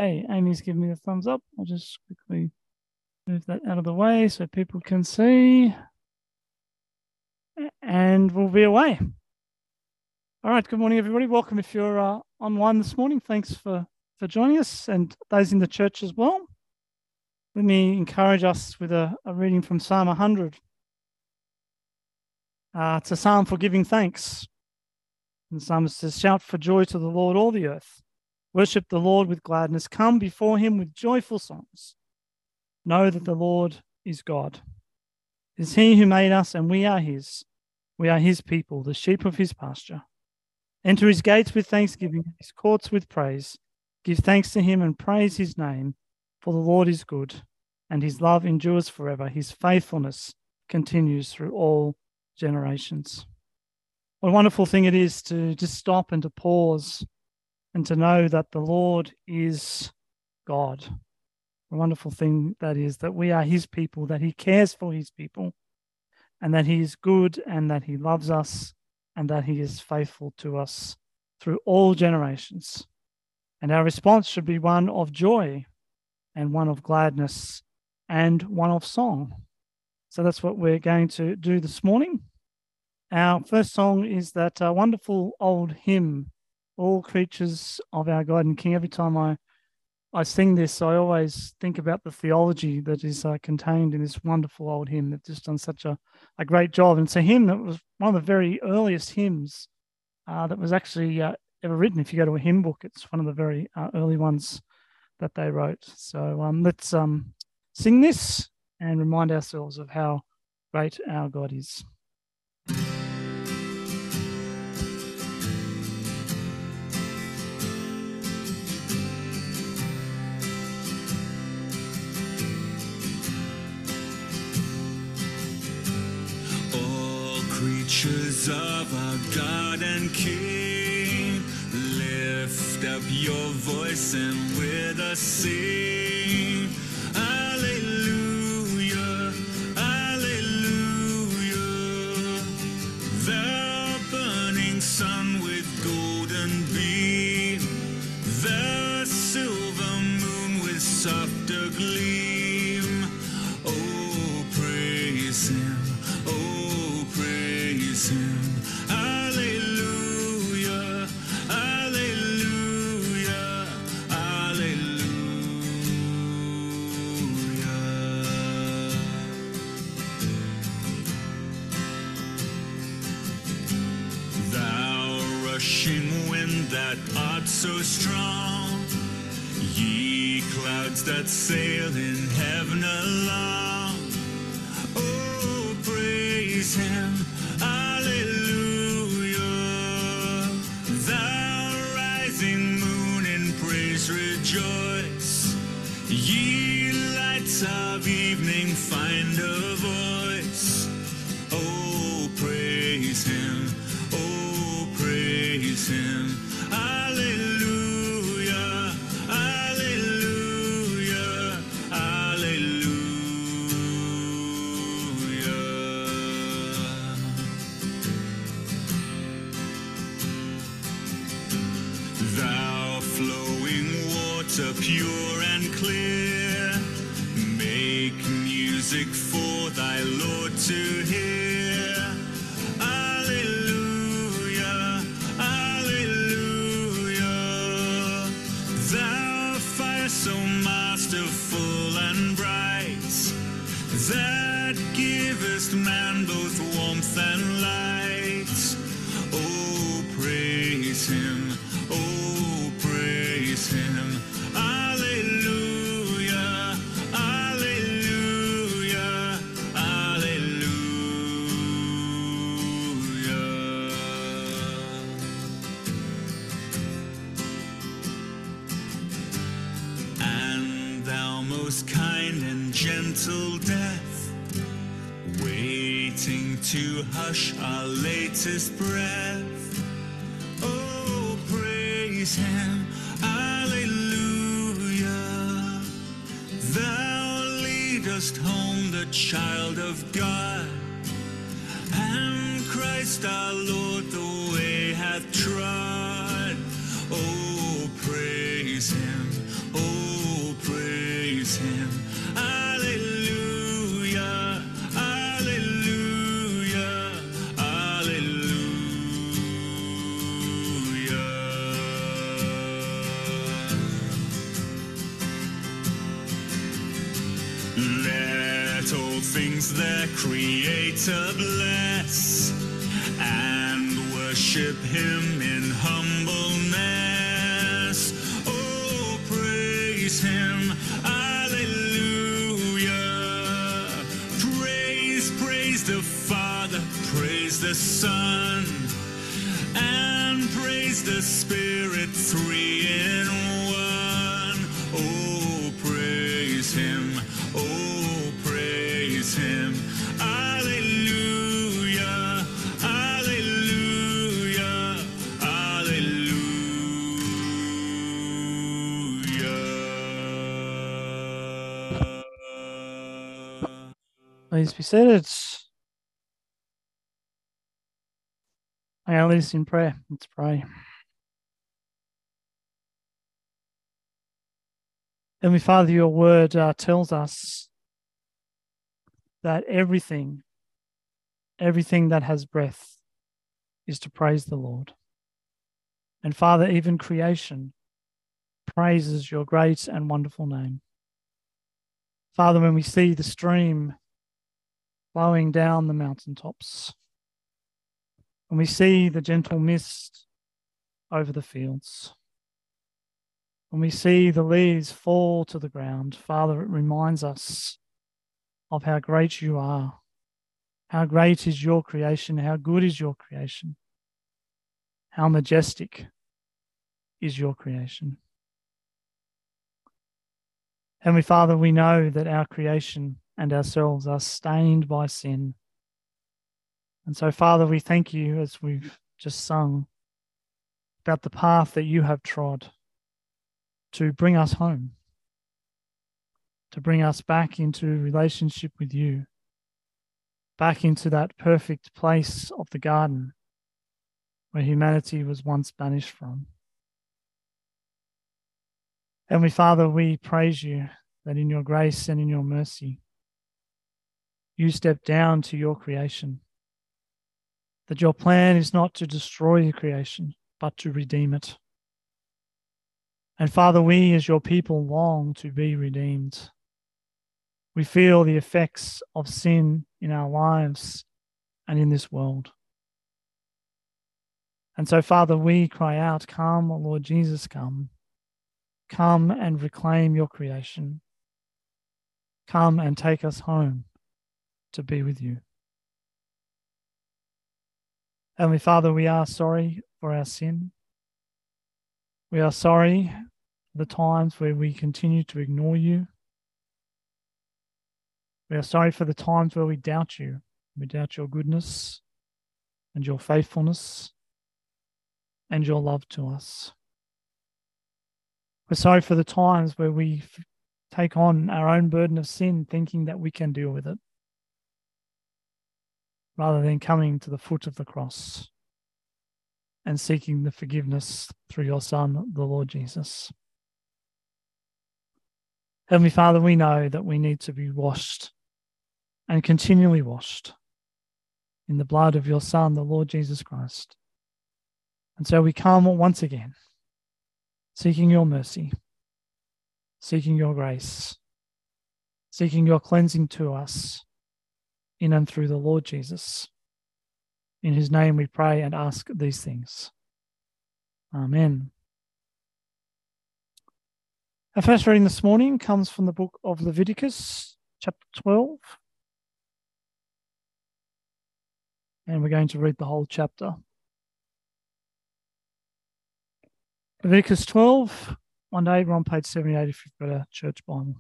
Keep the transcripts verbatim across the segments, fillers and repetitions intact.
Hey, Amy's giving me a thumbs up. I'll just quickly move that out of the way so people can see. And we'll be away. All right, good morning, everybody. Welcome if you're uh, online this morning. Thanks for, for joining us, and those in the church as well. Let me encourage us with a, a reading from Psalm one hundred. Uh, it's a psalm for giving thanks. And the psalmist says, "Shout for joy to the Lord, all the earth. Worship the Lord with gladness. Come before him with joyful songs. Know that the Lord is God. It is he who made us, and we are his. We are his people, the sheep of his pasture. Enter his gates with thanksgiving, his courts with praise. Give thanks to him and praise his name, for the Lord is good, and his love endures forever. His faithfulness continues through all generations." What a wonderful thing it is to just stop and to pause and to know that the Lord is God. A wonderful thing that is, that we are his people, that he cares for his people, and that he is good, and that he loves us, and that he is faithful to us through all generations. And our response should be one of joy and one of gladness and one of song. So that's what we're going to do this morning. Our first song is that uh, wonderful old hymn, "All Creatures of Our God and King." Every time I, I sing this, I always think about the theology that is uh, contained in this wonderful old hymn. They've just done such a, a great job. And it's a hymn that was one of the very earliest hymns uh, that was actually uh, ever written. If you go to a hymn book, it's one of the very uh, early ones that they wrote. So um, let's um, sing this and remind ourselves of how great our God is. Creatures of our God and King, lift up your voice and with us sing. Alleluia, alleluia. The burning sun with golden beam, the silver moon with softer gleam. Oh, praise him. Oh, praise him. Alleluia, alleluia, alleluia. Thou rushing wind that art so strong, ye clouds that sail in heaven along. Oh, praise him. Alleluia. Thou rising moon in praise rejoice. Ye lights of evening find a voice. Oh, praise him. Oh, praise him. Alleluia. Alleluia. Alleluia. Thou flowing water pure and clear, make music for thy Lord to hear. Alleluia, alleluia. Thou fire so masterful and bright, that givest man both warmth and light. Oh, praise him. Oh, praise him. Alleluia, alleluia, alleluia. And thou most kind and gentle death, waiting to hush our latest breath. Oh, praise him. Alleluia. Thou leadest home the child of God, and Christ our Lord the way hath trod. Oh, praise him. Oh, Let all things their Creator bless, and worship Him in humbleness. Oh, praise Him, Alleluia. Praise, praise the Father, praise the Son, and praise the Spirit, three in one. Oh, praise Him, oh, praise Him, Alleluia, Alleluia, Alleluia. Please be seated. I lead us in prayer. Let's pray. Heavenly Father, your word uh, tells us that everything, everything that has breath is to praise the Lord. And Father, even creation praises your great and wonderful name. Father, when we see the stream flowing down the mountaintops, when we see the gentle mist over the fields, when we see the leaves fall to the ground, Father, it reminds us of how great you are, how great is your creation, how good is your creation, how majestic is your creation. Heavenly Father, we know that our creation and ourselves are stained by sin. And so, Father, we thank you as we've just sung about the path that you have trod to bring us home, to bring us back into relationship with you, back into that perfect place of the garden where humanity was once banished from. Heavenly Father, we praise you that in your grace and in your mercy, you step down to your creation, that your plan is not to destroy the creation, but to redeem it. And Father, we as your people long to be redeemed. We feel the effects of sin in our lives and in this world. And so, Father, we cry out, come, Lord Jesus, come. Come and reclaim your creation. Come and take us home to be with you. Heavenly Father, we are sorry for our sin. We are sorry for the times where we continue to ignore you. We are sorry for the times where we doubt you. We doubt your goodness and your faithfulness and your love to us. We're sorry for the times where we f- take on our own burden of sin, thinking that we can deal with it, rather than coming to the foot of the cross and seeking the forgiveness through your Son, the Lord Jesus. Heavenly Father, we know that we need to be washed and continually washed in the blood of your Son, the Lord Jesus Christ. And so we come once again, seeking your mercy, seeking your grace, seeking your cleansing to us in and through the Lord Jesus. In his name we pray and ask these things. Amen. Our first reading this morning comes from the book of Leviticus, chapter twelve. And we're going to read the whole chapter. Leviticus twelve, one to eight, we're on page seventy-eight if you've got a church Bible.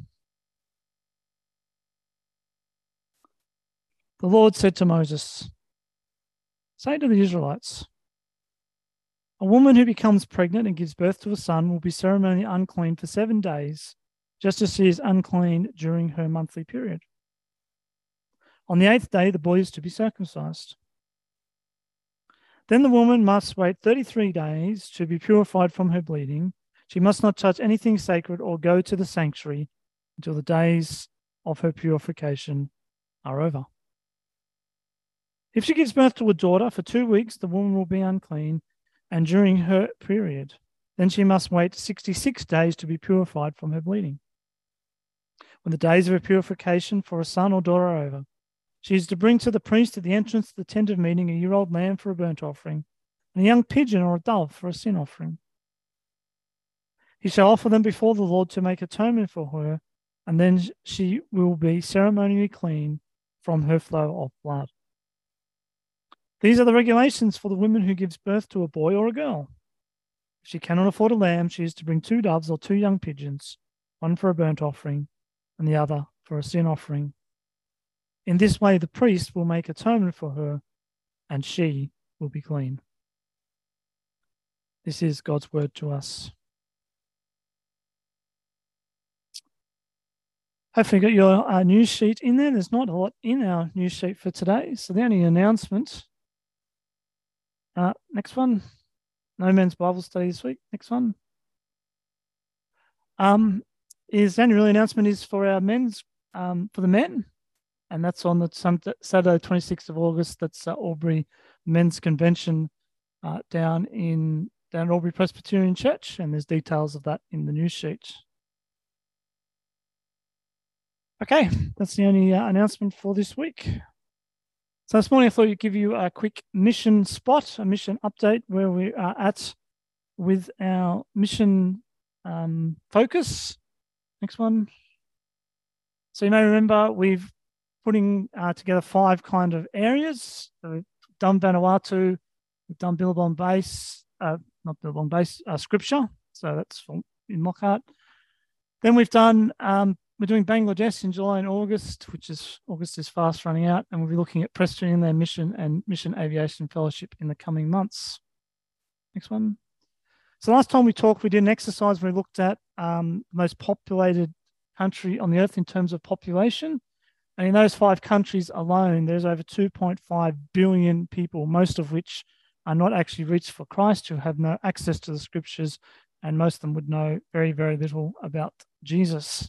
The Lord said to Moses, say to the Israelites, a woman who becomes pregnant and gives birth to a son will be ceremonially unclean for seven days, just as she is unclean during her monthly period. On the eighth day, the boy is to be circumcised. Then the woman must wait thirty-three days to be purified from her bleeding. She must not touch anything sacred or go to the sanctuary until the days of her purification are over. If she gives birth to a daughter, for two weeks the woman will be unclean, and during her period, then she must wait sixty-six days to be purified from her bleeding. when the days of her purification for a son or daughter are over. She is to bring to the priest at the entrance to the tent of meeting a year-old lamb for a burnt offering, and a young pigeon or a dove for a sin offering. He shall offer them before the Lord to make atonement for her, and then she will be ceremonially clean from her flow of blood. These are the regulations for the woman who gives birth to a boy or a girl. If she cannot afford a lamb, she is to bring two doves or two young pigeons, one for a burnt offering and the other for a sin offering. In this way, the priest will make atonement for her, and she will be clean. This is God's word to us. Hopefully you got your uh, news sheet in there. There's not a lot in our news sheet for today. So the only announcement, uh, next one, no men's Bible study this week. Next one. Um, is the only real announcement is for our men's, um, for the men. And that's on the Saturday, twenty-sixth of August. That's uh, Albury Men's Convention uh, down in down at Albury Presbyterian Church. And there's details of that in the news sheet. Okay, that's the only uh, announcement for this week. So this morning I thought I'd give you a quick mission spot, a mission update where we are at with our mission um, focus. Next one. So you may remember we've putting uh, together five kind of areas. So we've done Vanuatu, we've done Billabong Base, uh, not Billabong Base, uh, Scripture. So that's from, in Lockhart. Then we've done, um, we're doing Bangladesh in July and August, which is, August is fast running out. And we'll be looking at Preston in their mission and Mission Aviation Fellowship in the coming months. Next one. So last time we talked, we did an exercise where we looked at um, the most populated country on the earth in terms of population. And in those five countries alone, there's over two point five billion people, most of which are not actually reached for Christ, who have no access to the scriptures, and most of them would know very, very little about Jesus.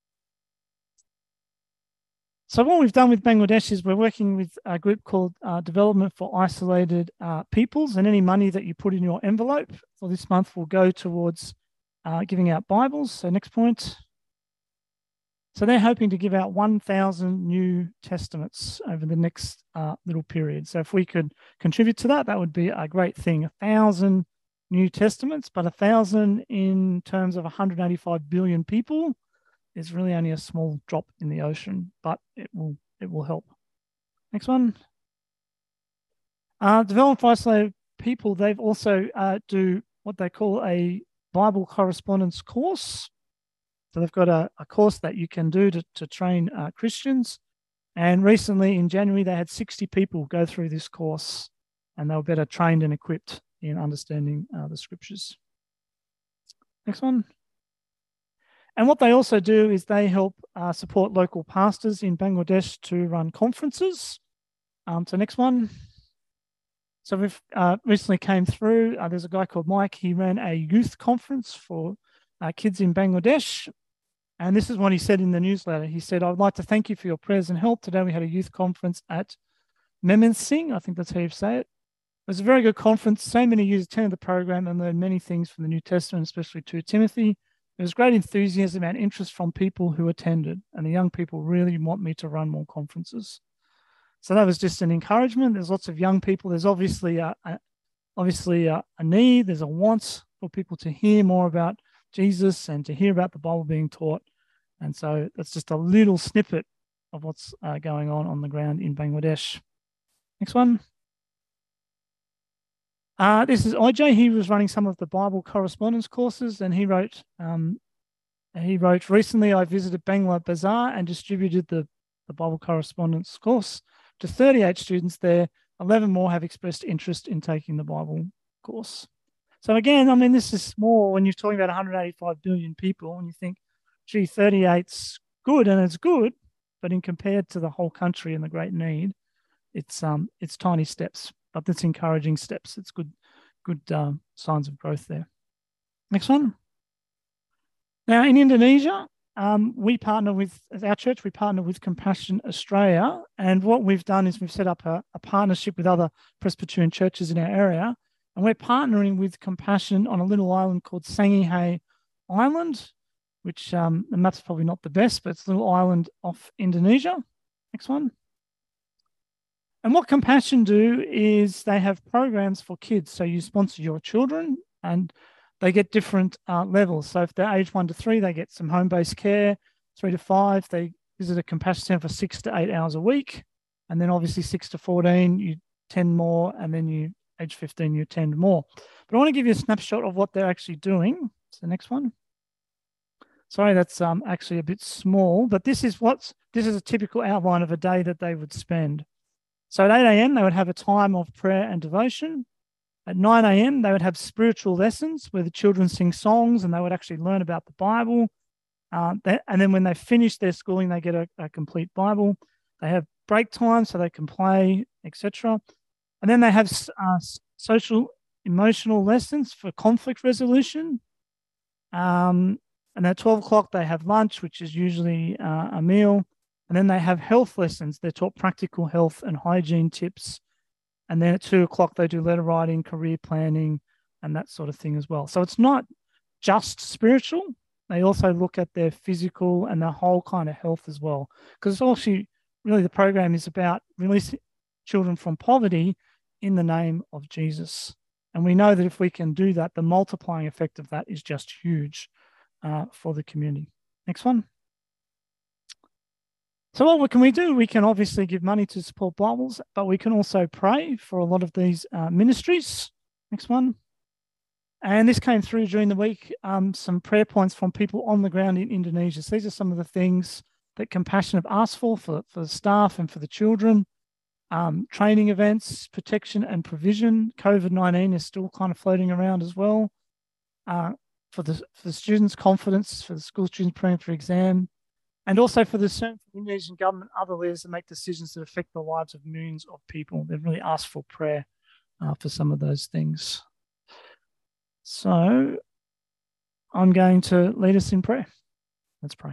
So what we've done with Bangladesh is we're working with a group called uh, Development for Isolated uh, Peoples, and any money that you put in your envelope for this month will go towards uh, giving out Bibles. So next point. So they're hoping to give out one thousand New Testaments over the next uh, little period. So if we could contribute to that, that would be a great thing. A thousand New Testaments, but a thousand in terms of one hundred eighty-five billion people is really only a small drop in the ocean, but it will it will help. Next one. Uh, Development for Isolated People, they've also uh, do what they call a Bible correspondence course. So they've got a, a course that you can do to, to train uh, Christians. And recently in January, they had sixty people go through this course, and they were better trained and equipped in understanding uh, the scriptures. Next one. And what they also do is they help uh, support local pastors in Bangladesh to run conferences. Um, so next one. So we've uh, recently came through, uh, there's a guy called Mike, he ran a youth conference for uh, kids in Bangladesh. And this is what he said in the newsletter. He said, I would like to thank you for your prayers and help. Today we had a youth conference at Memensing. I think that's how you say it. It was a very good conference. So many youth attended the program and learned many things from the New Testament, especially to Timothy. There was great enthusiasm and interest from people who attended. And the young people really want me to run more conferences. So that was just an encouragement. There's lots of young people. There's obviously a, a, obviously a, a need. There's a want for people to hear more about Jesus and to hear about the Bible being taught. And so that's just a little snippet of what's uh, going on on the ground in Bangladesh. Next one. Uh, this is I J. He was running some of the Bible correspondence courses, and he wrote, um, he wrote, recently I visited Bangla Bazaar and distributed the, the Bible correspondence course to thirty-eight students there. eleven more have expressed interest in taking the Bible course. So again, I mean, this is small when you're talking about one hundred eighty-five billion people, and you think, gee, thirty-eight's good, and it's good, but in compared to the whole country and the great need, it's um it's tiny steps, but it's encouraging steps. It's good, good um, signs of growth there. Next one. Now in Indonesia, um, we partner with, as our church, we partner with Compassion Australia, and what we've done is we've set up a, a partnership with other Presbyterian churches in our area, and we're partnering with Compassion on a little island called Sangihe Island. which um, the map's probably not the best, but it's a little island off Indonesia. Next one. And what Compassion do is they have programs for kids. So you sponsor your children and they get different uh, levels. So if they're age one to three, they get some home-based care. Three to five, they visit a Compassion Centre for six to eight hours a week. And then obviously six to fourteen, you attend more. And then you, age fifteen, you attend more. But I want to give you a snapshot of what they're actually doing. So next one. Sorry, that's um, actually a bit small, but this is what's, this is a typical outline of a day that they would spend. So at eight a.m., they would have a time of prayer and devotion. At nine a.m., they would have spiritual lessons where the children sing songs and they would actually learn about the Bible. Uh, that, and then when they finish their schooling, they get a, a complete Bible. They have break time so they can play, et cetera. And then they have uh, social, emotional lessons for conflict resolution. Um, and at twelve o'clock, they have lunch, which is usually uh, a meal. And then they have health lessons. They're taught practical health and hygiene tips. And then at two o'clock, they do letter writing, career planning, and that sort of thing as well. So it's not just spiritual. They also look at their physical and their whole kind of health as well. Because it's actually, really the program is about releasing children from poverty in the name of Jesus. And we know that if we can do that, the multiplying effect of that is just huge uh, for the community. Next one. So what can we do? We can obviously give money to support Bibles, but we can also pray for a lot of these uh, ministries. Next one. And this came through during the week, um, some prayer points from people on the ground in Indonesia. So these are some of the things that Compassion have asked for, for, for the staff and for the children. Um, training events, protection and provision. COVID nineteen is still kind of floating around as well. Uh, for, the, for the students' confidence, for the school students praying for exam, and also for the for the Indonesian government, other leaders that make decisions that affect the lives of millions of people. They've really asked for prayer uh, for some of those things. So I'm going to lead us in prayer. Let's pray.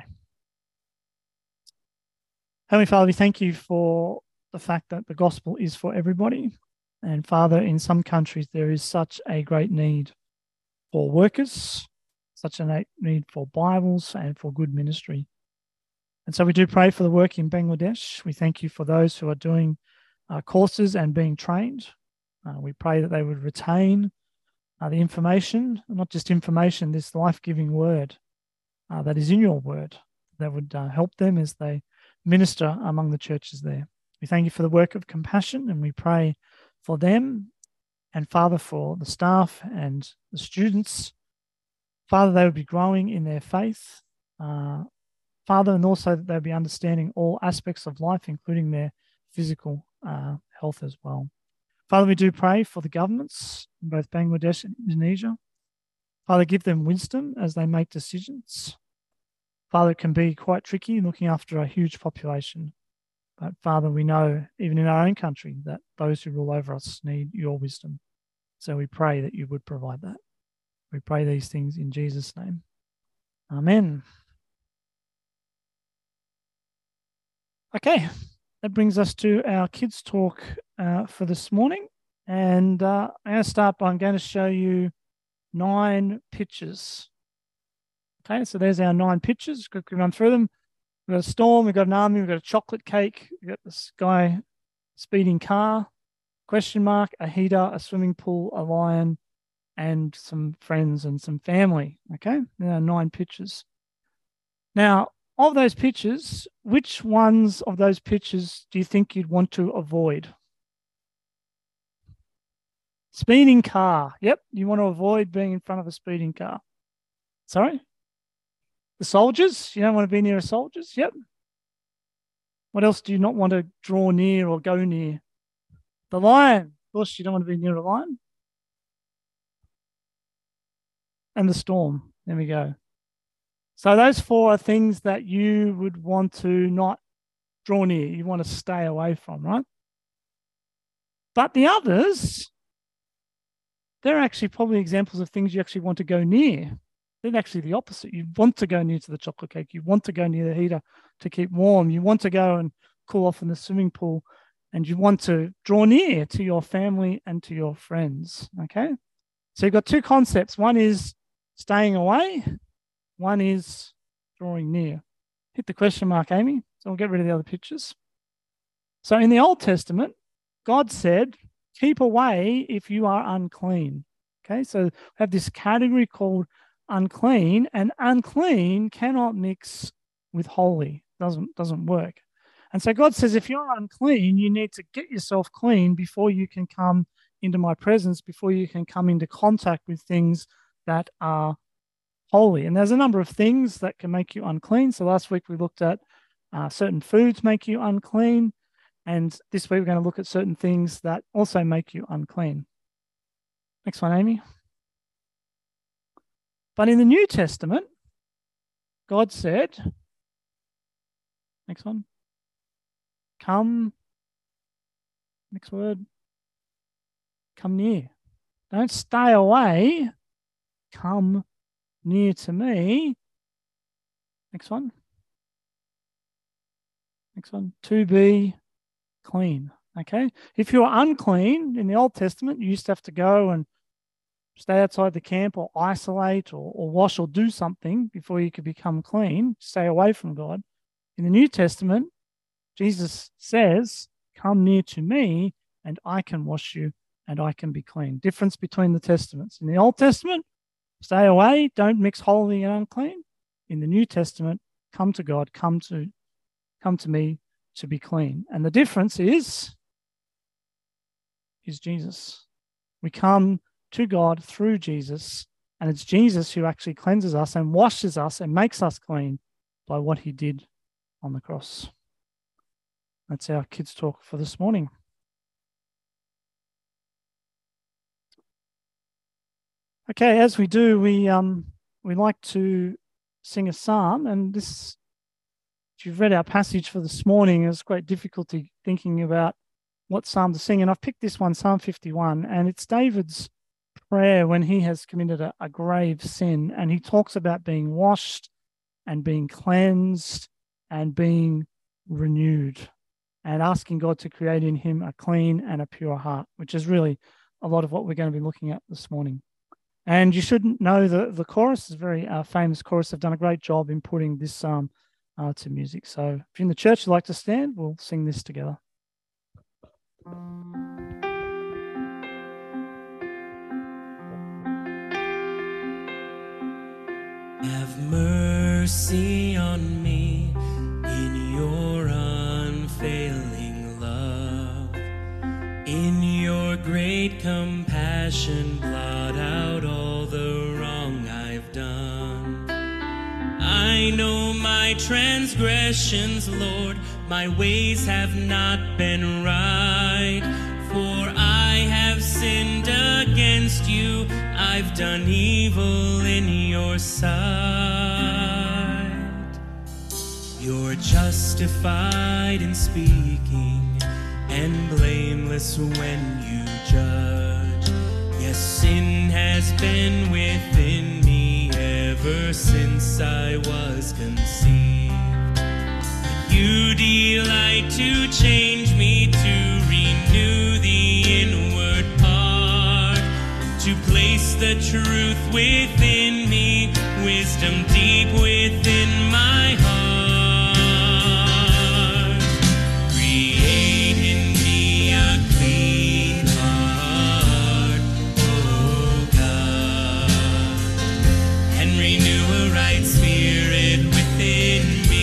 Heavenly Father, we thank you for the fact that the gospel is for everybody. And Father, in some countries, there is such a great need for workers, such a need for Bibles and for good ministry. And so we do pray for the work in Bangladesh. We thank you for those who are doing uh, courses and being trained. Uh, we pray that they would retain uh, the information, not just information, this life-giving word uh, that is in your word, that would uh, help them as they minister among the churches there. We thank you for the work of Compassion, and we pray for them and, Father, for the staff and the students. Father, they would be growing in their faith, uh, Father, and also that they'll be understanding all aspects of life, including their physical uh, health as well. Father, we do pray for the governments in both Bangladesh and Indonesia. Father, give them wisdom as they make decisions. Father, it can be quite tricky looking after a huge population. But Father, we know even in our own country that those who rule over us need your wisdom. So we pray that you would provide that. We pray these things in Jesus' name. Amen. Okay, that brings us to our kids' talk uh, for this morning. And uh, I'm going to start by, I'm going to show you nine pictures. Okay, so there's our nine pictures. Quickly run through them. We've got a storm, we've got an army, we've got a chocolate cake, we've got this guy, speeding car, question mark, a heater, a swimming pool, a lion, and some friends and some family. Okay, there are nine pictures. Now, of those pictures, which ones of those pictures do you think you'd want to avoid? Speeding car. Yep, you want to avoid being in front of a speeding car. Sorry? The soldiers? You don't want to be near a soldiers? Yep. What else do you not want to draw near or go near? The lion. Of course, you don't want to be near a lion. And the storm. There we go. So those four are things that you would want to not draw near. You want to stay away from, right? But the others, they're actually probably examples of things you actually want to go near. They're actually the opposite. You want to go near to the chocolate cake. You want to go near the heater to keep warm. You want to go and cool off in the swimming pool. And you want to draw near to your family and to your friends, okay? So you've got two concepts. One is staying away. One is drawing near. Hit the question mark, Amy. So we'll get rid of the other pictures. So in the Old Testament, God said, keep away if you are unclean. Okay, so we have this category called unclean, and unclean cannot mix with holy. Doesn't, doesn't work. And so God says, if you're unclean, you need to get yourself clean before you can come into my presence, before you can come into contact with things that are holy. And there's a number of things that can make you unclean. So last week we looked at uh, certain foods make you unclean. And this week we're going to look at certain things that also make you unclean. Next one, Amy. But in the New Testament, God said, next one, come, next word, come near. Don't stay away, come near to me. Next one. Next one, to be clean. Okay, if you're unclean in the Old Testament, you used to have to go and stay outside the camp or isolate or, or wash or do something before you could become clean, stay away from God. In the New Testament, Jesus says, come near to me and I can wash you and I can be clean. Difference between the Testaments. In the Old Testament, stay away, don't mix holy and unclean. In the New Testament, come to God, come to, come to me to be clean. And the difference is, is Jesus. We come to God through Jesus, and it's Jesus who actually cleanses us and washes us and makes us clean by what he did on the cross. That's our kids' talk for this morning. Okay, as we do, we um we like to sing a psalm, and this, if you've read our passage for this morning, there's great difficulty thinking about what psalm to sing, and I've picked this one, Psalm fifty-one, and it's David's prayer when he has committed a, a grave sin, and he talks about being washed and being cleansed and being renewed and asking God to create in him a clean and a pure heart, which is really a lot of what we're going to be looking at this morning. And you should know the, the chorus is a very uh, famous chorus. They've done a great job in putting this psalm uh, to music. So if you're in the church, you'd like to stand, we'll sing this together. Have mercy on me in your unfailing love. In your great compassion, blot out all the wrong I've done. I know my transgressions, Lord, my ways have not been right. For I have sinned against you, I've done evil in your sight. You're justified in speaking and blameless when you judge. Yes, sin has been within me ever since I was conceived. But you delight to change me, to renew the inward part, to place the truth within me, wisdom deep within my heart. Create in me a clean heart, oh God, and renew a right spirit within me.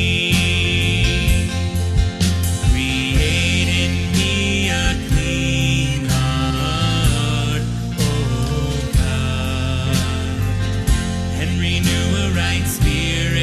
Create in me a clean heart, oh God, and renew a right spirit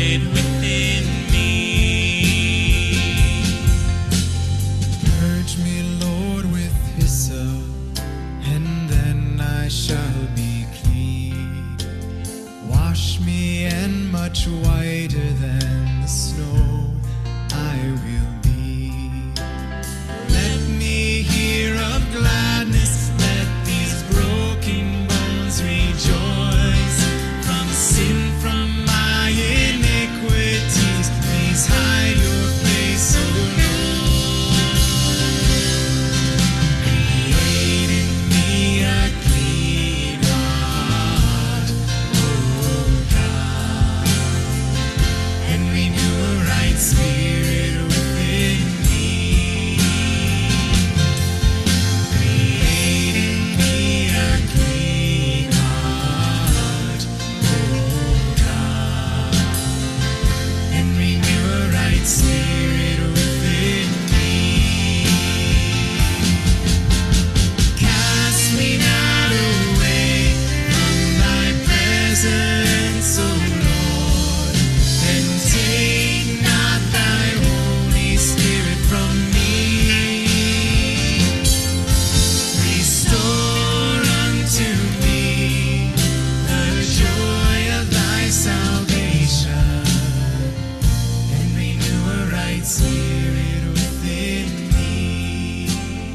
right spirit within me.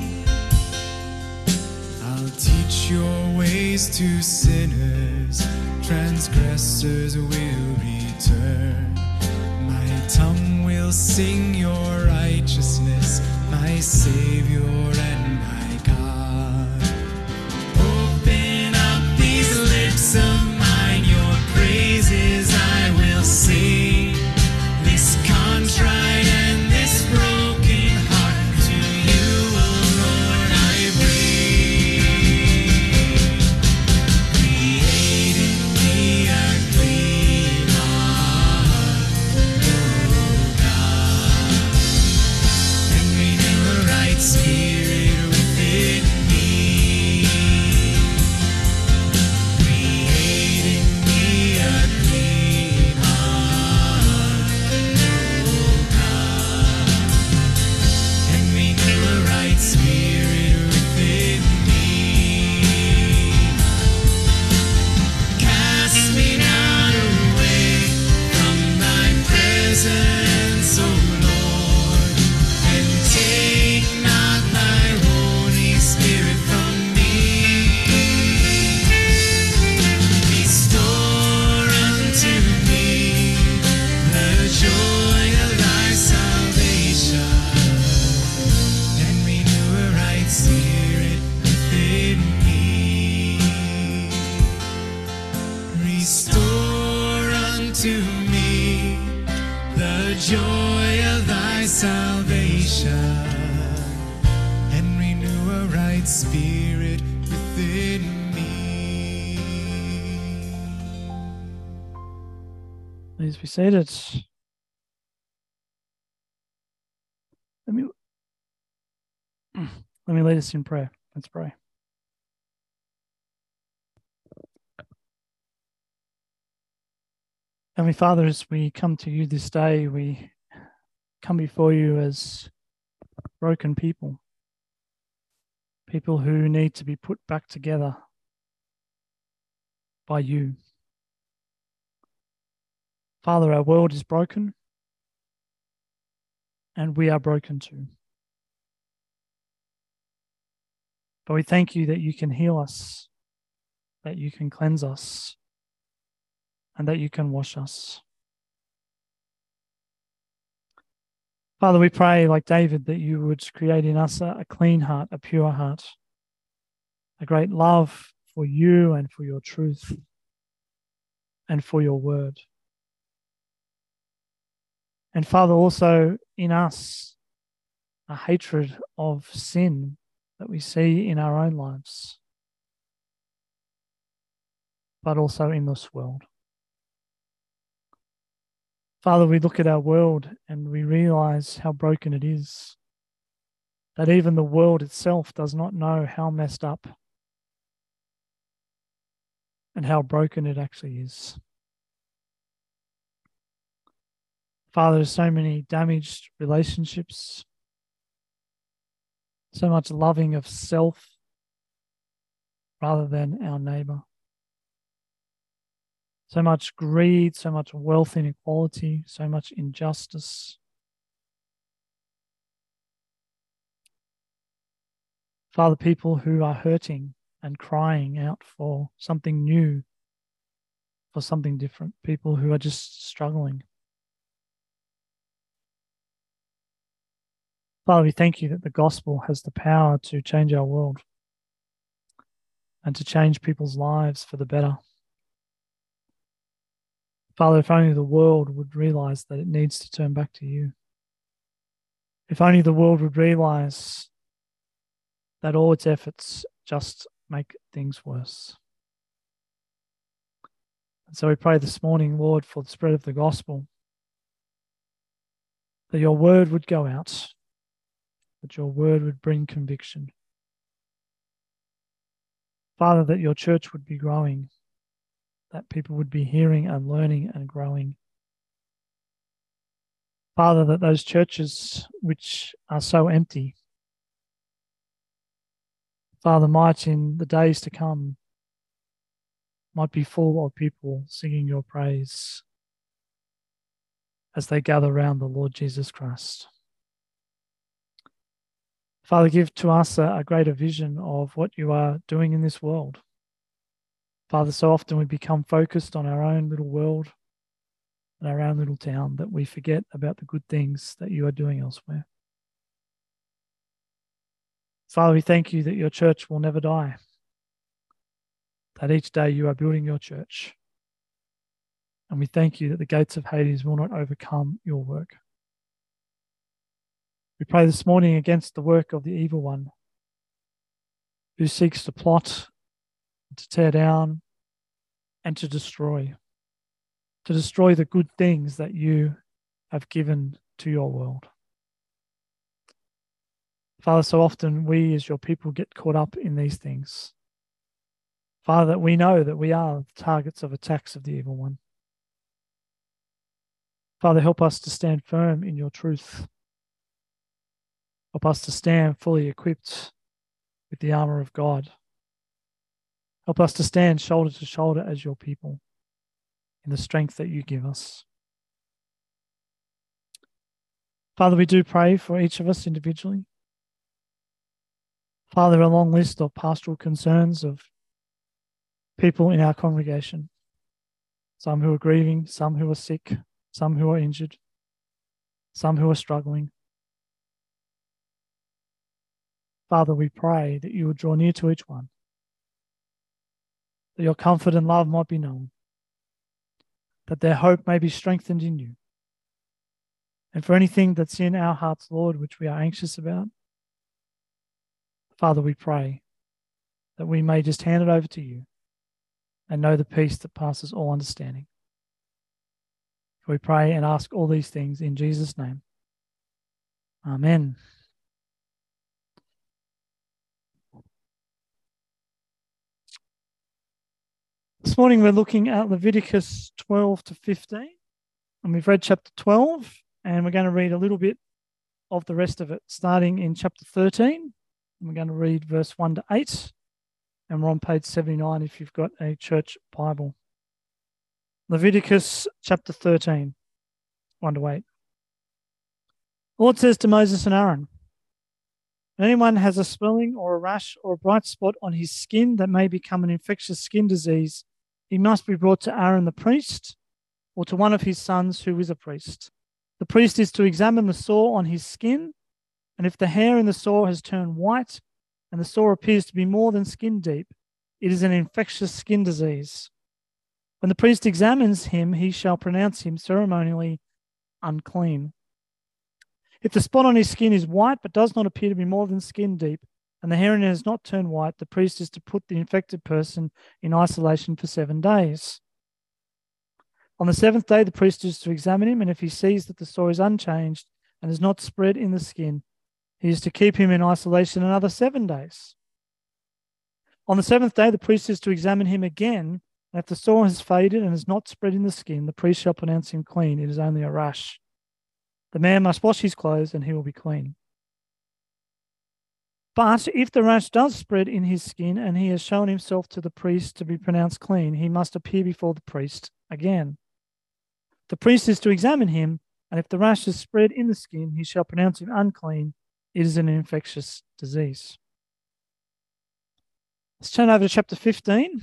I'll teach your ways to sinners, transgressors will return. My tongue will sing your righteousness, my Savior and my God. Open up these lips of mine, your praises I will sing. This contrite and this broken heart to you, O Lord, I bring. Create in me a clean heart, O God, and renew a right spirit within me. Create in me a clean heart, O God, and renew a right spirit within me. Cast me not away from thy presence, O Lord, and take not thy Holy Spirit from me. Restore unto me the joy of thy salvation, and renew a right spirit within me. Restore unto me the joy of thy salvation, and renew a right spirit within me. Please be seated. Let me let me lead us in prayer. Let's pray. Heavenly Father, as we come to you this day, we come before you as broken people, people who need to be put back together by you. Father, our world is broken, and we are broken too. But we thank you that you can heal us, that you can cleanse us, and that you can wash us. Father, we pray, like David, that you would create in us a, a clean heart, a pure heart, a great love for you and for your truth and for your word. And Father, also in us, a hatred of sin that we see in our own lives, but also in this world. Father, we look at our world and we realize how broken it is, that even the world itself does not know how messed up and how broken it actually is. Father, there's so many damaged relationships, so much loving of self rather than our neighbor. So much greed, so much wealth inequality, so much injustice. Father, people who are hurting and crying out for something new, for something different, people who are just struggling. Father, we thank you that the gospel has the power to change our world and to change people's lives for the better. Father, if only the world would realize that it needs to turn back to you. If only the world would realize that all its efforts just make things worse. And so we pray this morning, Lord, for the spread of the gospel, that your word would go out, that your word would bring conviction. Father, that your church would be growing, that people would be hearing and learning and growing. Father, that those churches which are so empty, Father, might in the days to come, might be full of people singing your praise. as they gather around the Lord Jesus Christ. Father, give to us a, a greater vision of what you are doing in this world. Father, so often we become focused on our own little world and our own little town that we forget about the good things that you are doing elsewhere. Father, we thank you that your church will never die, that each day you are building your church. And we thank you that the gates of Hades will not overcome your work. We pray this morning against the work of the evil one who seeks to plot, to tear down, and to destroy, to destroy the good things that you have given to your world. Father, so often we as your people get caught up in these things. Father, that we know that we are the targets of attacks of the evil one. Father, help us to stand firm in your truth. Help us to stand fully equipped with the armor of God. Help us to stand shoulder to shoulder as your people in the strength that you give us. Father, we do pray for each of us individually. Father, a long list of pastoral concerns of people in our congregation. Some who are grieving, some who are sick, some who are injured, some who are struggling. Father, we pray that you would draw near to each one, that your comfort and love might be known, that their hope may be strengthened in you. And for anything that's in our hearts, Lord, which we are anxious about, Father, we pray that we may just hand it over to you and know the peace that passes all understanding. We pray and ask all these things in Jesus' name. Amen. This morning we're looking at Leviticus twelve to fifteen, and we've read chapter twelve, and we're going to read a little bit of the rest of it, starting in chapter thirteen. And we're going to read verse one to eight, and we're on page seventy-nine if you've got a church Bible. Leviticus chapter thirteen, one to eight. The Lord says to Moses and Aaron, "If anyone has a swelling or a rash or a bright spot on his skin that may become an infectious skin disease, he must be brought to Aaron the priest or to one of his sons who is a priest. The priest is to examine the sore on his skin, and if the hair in the sore has turned white and the sore appears to be more than skin deep, it is an infectious skin disease. When the priest examines him, he shall pronounce him ceremonially unclean. If the spot on his skin is white but does not appear to be more than skin deep, and the hair in it has not turned white, the priest is to put the infected person in isolation for seven days. On the seventh day, the priest is to examine him, and if he sees that the sore is unchanged and has not spread in the skin, he is to keep him in isolation another seven days. On the seventh day, the priest is to examine him again, and if the sore has faded and has not spread in the skin, the priest shall pronounce him clean. It is only a rash. The man must wash his clothes, and he will be clean. But if the rash does spread in his skin, and he has shown himself to the priest to be pronounced clean, he must appear before the priest again. The priest is to examine him, and if the rash has spread in the skin, he shall pronounce him unclean. It is an infectious disease." Let's turn over to chapter fifteen,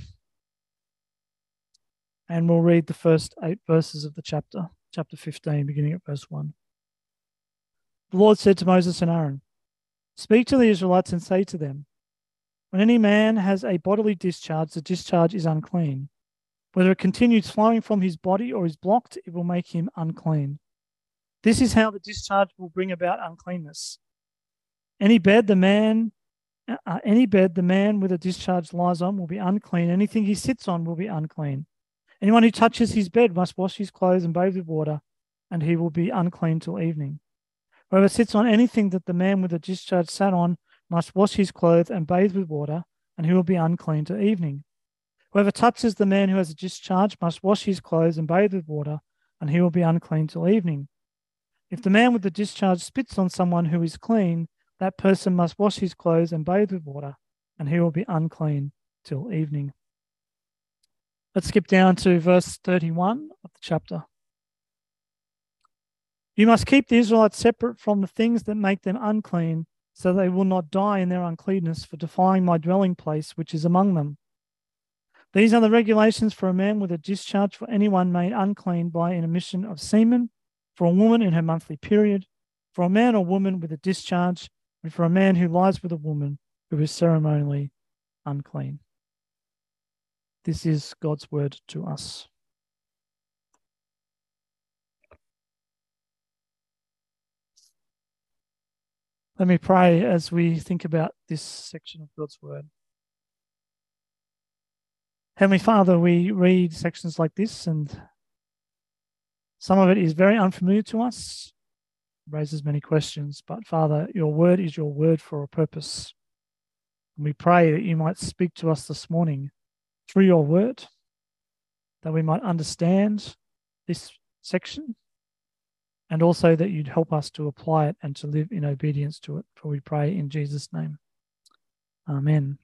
and we'll read the first eight verses of the chapter, chapter fifteen, beginning at verse one. The Lord said to Moses and Aaron, "Speak to the Israelites and say to them, when any man has a bodily discharge, the discharge is unclean. Whether it continues flowing from his body or is blocked, it will make him unclean. This is how the discharge will bring about uncleanness. Any bed the man, uh, any bed the man with a discharge lies on will be unclean. Anything he sits on will be unclean. Anyone who touches his bed must wash his clothes and bathe with water, and he will be unclean till evening. Whoever sits on anything that the man with a discharge sat on must wash his clothes and bathe with water, and he will be unclean till evening. Whoever touches the man who has a discharge must wash his clothes and bathe with water, and he will be unclean till evening. If the man with the discharge spits on someone who is clean, that person must wash his clothes and bathe with water, and he will be unclean till evening." Let's skip down to verse thirty-one of the chapter. You must keep the Israelites separate from the things that make them unclean, so they will not die in their uncleanness for defying my dwelling place, which is among them. These are the regulations for a man with a discharge, for anyone made unclean by an emission of semen, for a woman in her monthly period, for a man or woman with a discharge, and for a man who lies with a woman who is ceremonially unclean. This is God's word to us. Let me pray as we think about this section of God's word. Heavenly Father, we read sections like this, and some of it is very unfamiliar to us, raises many questions. But Father, your word is your word for a purpose. And we pray that you might speak to us this morning through your word, that we might understand this section, and also that you'd help us to apply it and to live in obedience to it. For we pray in Jesus' name. Amen.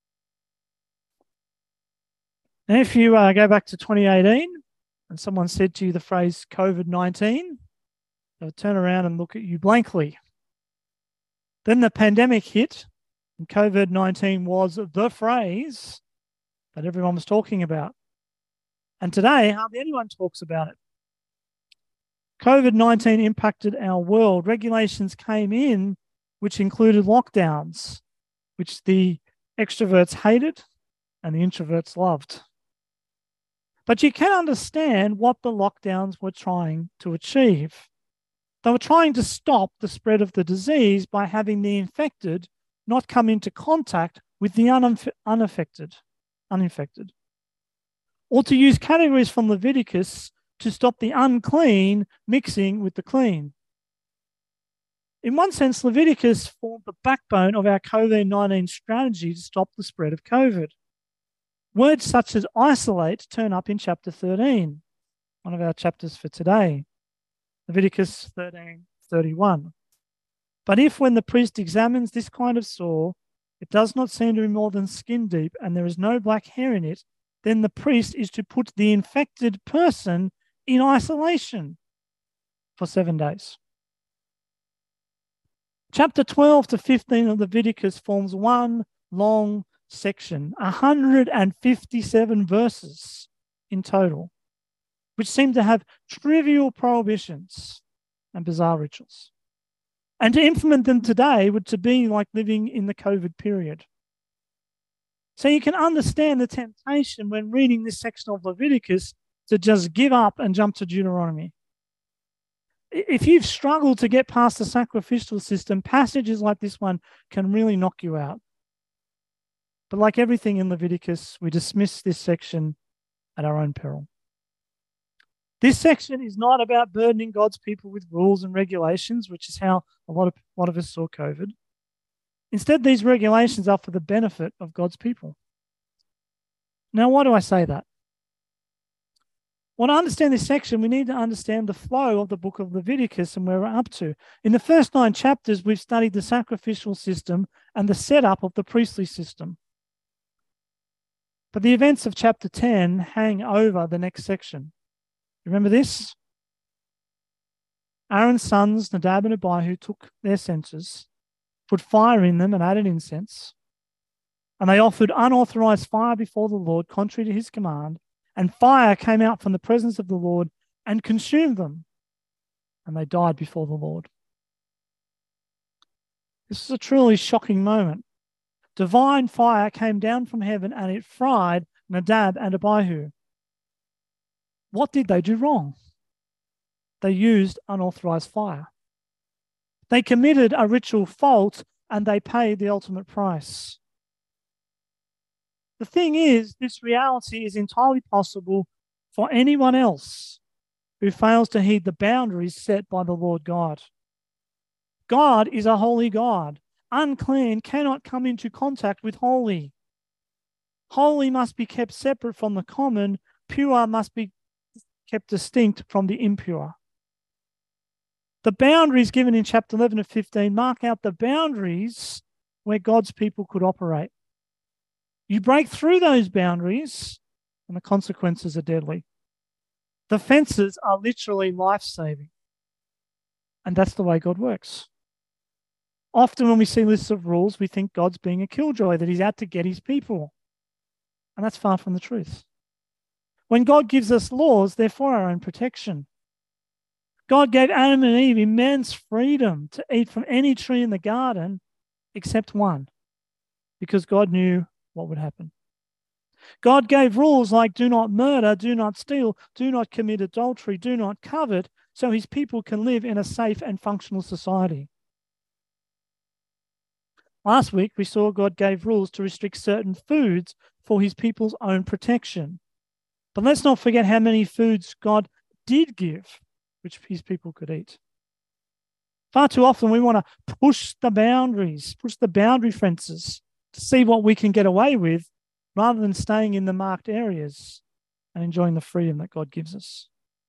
Now, if you uh, go back to twenty eighteen and someone said to you the phrase COVID nineteen, they would turn around and look at you blankly. Then the pandemic hit, and COVID nineteen was the phrase that everyone was talking about. And today, hardly anyone talks about it. COVID nineteen impacted our world. Regulations came in which included lockdowns, which the extroverts hated and the introverts loved. But you can understand what the lockdowns were trying to achieve. They were trying to stop the spread of the disease by having the infected not come into contact with the uninf- unaffected, uninfected. Or to use categories from Leviticus to stop the unclean mixing with the clean. In one sense, Leviticus formed the backbone of our COVID nineteen strategy to stop the spread of COVID. Words such as isolate turn up in chapter thirteen, one of our chapters for today, Leviticus thirteen thirty-one. But if when the priest examines this kind of sore, it does not seem to be more than skin deep and there is no black hair in it, then the priest is to put the infected person in isolation for seven days. Chapter twelve to fifteen of Leviticus forms one long section, one hundred fifty-seven verses in total, which seem to have trivial prohibitions and bizarre rituals. And to implement them today would to be like living in the COVID period. So you can understand the temptation when reading this section of Leviticus to just give up and jump to Deuteronomy. If you've struggled to get past the sacrificial system, passages like this one can really knock you out. But like everything in Leviticus, we dismiss this section at our own peril. This section is not about burdening God's people with rules and regulations, which is how a lot of, a lot of us saw COVID. Instead, these regulations are for the benefit of God's people. Now, why do I say that? Well, to understand this section, we need to understand the flow of the book of Leviticus and where we're up to. In the first nine chapters, we've studied the sacrificial system and the setup of the priestly system. But the events of chapter ten hang over the next section. Remember this? Aaron's sons, Nadab and Abihu, took their censers, put fire in them and added incense, and they offered unauthorized fire before the Lord, contrary to his command, and fire came out from the presence of the Lord and consumed them, and they died before the Lord. This is a truly shocking moment. Divine fire came down from heaven and it fried Nadab and Abihu. What did they do wrong? They used unauthorized fire. They committed a ritual fault and they paid the ultimate price. The thing is, this reality is entirely possible for anyone else who fails to heed the boundaries set by the Lord God. God is a holy God. Unclean cannot come into contact with holy. Holy must be kept separate from the common. Pure must be kept distinct from the impure. The boundaries given in chapter eleven and fifteen mark out the boundaries where God's people could operate. You break through those boundaries and the consequences are deadly. The fences are literally life-saving. And that's the way God works. Often when we see lists of rules, we think God's being a killjoy, that he's out to get his people. And that's far from the truth. When God gives us laws, they're for our own protection. God gave Adam and Eve immense freedom to eat from any tree in the garden except one, because God knew what would happen. God gave rules like do not murder, do not steal, do not commit adultery, do not covet, so his people can live in a safe and functional society. Last week, we saw God gave rules to restrict certain foods for his people's own protection. But let's not forget how many foods God did give, which his people could eat. Far too often, we want to push the boundaries, push the boundary fences to see what we can get away with, rather than staying in the marked areas and enjoying the freedom that God gives us.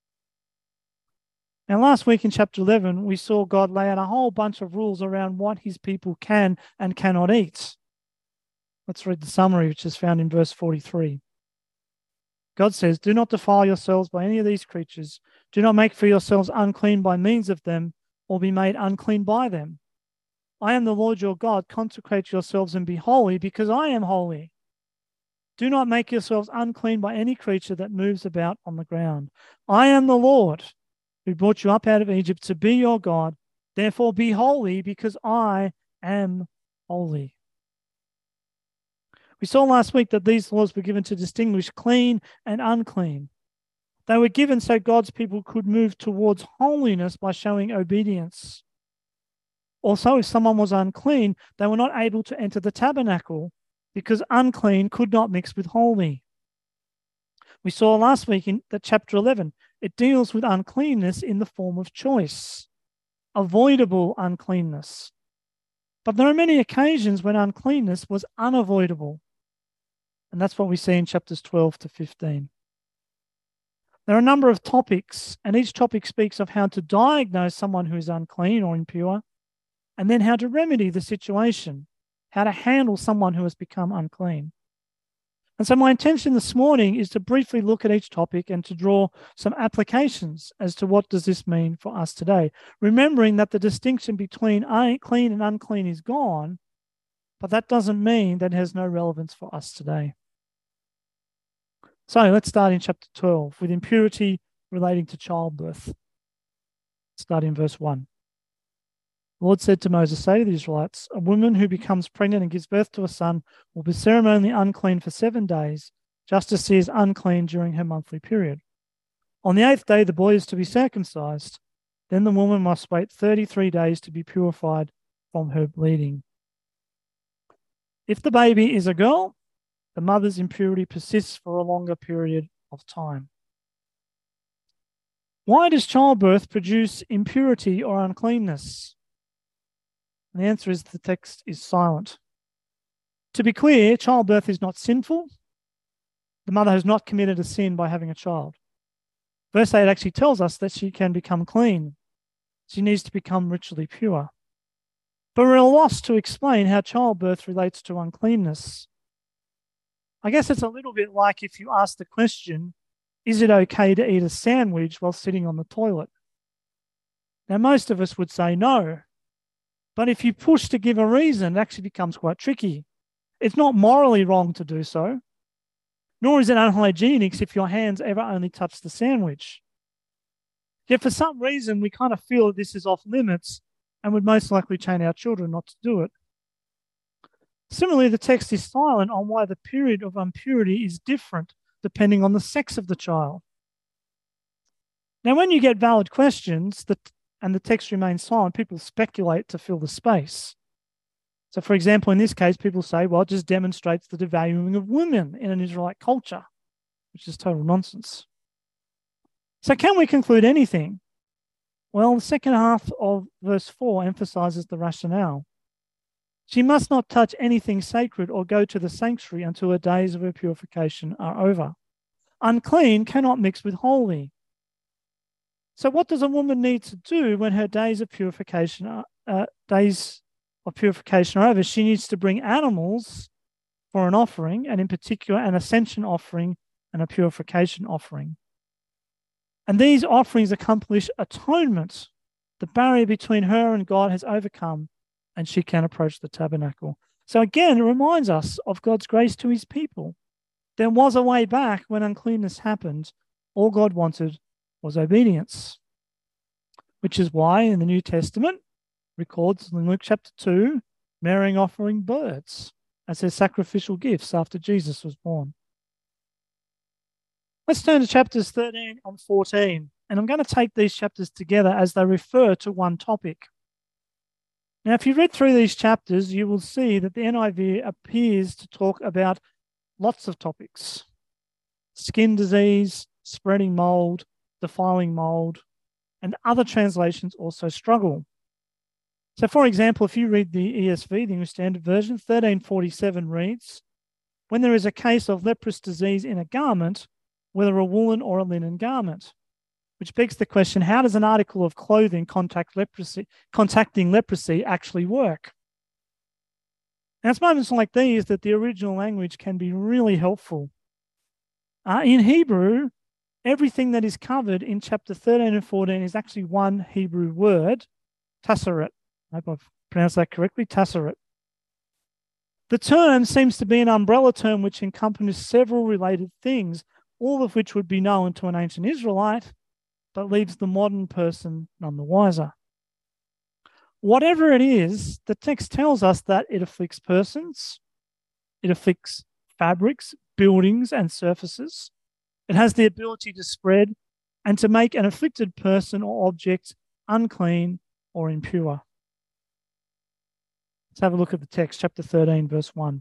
Now, last week in chapter eleven, we saw God lay out a whole bunch of rules around what his people can and cannot eat. Let's read the summary, which is found in verse forty-three. God says, "Do not defile yourselves by any of these creatures. Do not make for yourselves unclean by means of them, or be made unclean by them. I am the Lord your God. Consecrate yourselves and be holy, because I am holy. Do not make yourselves unclean by any creature that moves about on the ground. I am the Lord, who brought you up out of Egypt to be your God. Therefore be holy, because I am holy." We saw last week that these laws were given to distinguish clean and unclean. They were given so God's people could move towards holiness by showing obedience. Also, if someone was unclean, they were not able to enter the tabernacle, because unclean could not mix with holy. We saw last week in that chapter eleven, it deals with uncleanness in the form of choice, avoidable uncleanness. But there are many occasions when uncleanness was unavoidable. And that's what we see in chapters twelve to fifteen. There are a number of topics, and each topic speaks of how to diagnose someone who is unclean or impure, and then how to remedy the situation, how to handle someone who has become unclean. And so my intention this morning is to briefly look at each topic and to draw some applications as to what does this mean for us today, remembering that the distinction between clean and unclean is gone, but that doesn't mean that it has no relevance for us today. So let's start in chapter twelve with impurity relating to childbirth. Start in verse one. The Lord said to Moses, "Say to the Israelites, a woman who becomes pregnant and gives birth to a son will be ceremonially unclean for seven days, just as she is unclean during her monthly period. On the eighth day, the boy is to be circumcised. Then the woman must wait thirty-three days to be purified from her bleeding. If the baby is a girl, the mother's impurity persists for a longer period of time." Why does childbirth produce impurity or uncleanness? And the answer is the text is silent. To be clear, childbirth is not sinful. The mother has not committed a sin by having a child. Verse eight actually tells us that she can become clean. She needs to become ritually pure. But we're at a loss to explain how childbirth relates to uncleanness. I guess it's a little bit like if you ask the question, is it okay to eat a sandwich while sitting on the toilet? Now, most of us would say no. But if you push to give a reason, it actually becomes quite tricky. It's not morally wrong to do so, nor is it unhygienic if your hands ever only touch the sandwich. Yet for some reason, we kind of feel that this is off limits and would most likely train our children not to do it. Similarly, the text is silent on why the period of impurity is different depending on the sex of the child. Now, when you get valid questions that, and the text remains silent, people speculate to fill the space. So, for example, in this case, people say, well, it just demonstrates the devaluing of women in an Israelite culture, which is total nonsense. So can we conclude anything? Well, the second half of verse four emphasizes the rationale. She must not touch anything sacred or go to the sanctuary until her days of her purification are over. Unclean cannot mix with holy. So what does a woman need to do when her days of purification are, uh, days of purification are over? She needs to bring animals for an offering, and in particular an ascension offering and a purification offering. And these offerings accomplish atonement, The barrier between her and God has overcome, and she can approach the tabernacle. So again, it reminds us of God's grace to his people. There was a way back when uncleanness happened. All God wanted was obedience, which is why in the New Testament records in Luke chapter two, Mary offering birds as their sacrificial gifts after Jesus was born. Let's turn to chapters thirteen and fourteen, and I'm going to take these chapters together as they refer to one topic. Now, if you read through these chapters, you will see that the N I V appears to talk about lots of topics: skin disease, spreading mold, defiling mold, and other translations also struggle. So, for example, if you read the E S V, the English Standard Version, thirteen forty-seven reads, "When there is a case of leprous disease in a garment, whether a woolen or a linen garment," which begs the question, how does an article of clothing contact leprosy, contacting leprosy actually work? Now, it's moments like these that the original language can be really helpful. Uh, in Hebrew, everything that is covered in chapter thirteen and fourteen is actually one Hebrew word, tasseret. I hope I've pronounced that correctly, tasseret. The term seems to be an umbrella term which encompasses several related things, all of which would be known to an ancient Israelite, but leaves the modern person none the wiser. Whatever it is, the text tells us that it afflicts persons, it afflicts fabrics, buildings, and surfaces. It has the ability to spread and to make an afflicted person or object unclean or impure. Let's have a look at the text, chapter thirteen, verse one.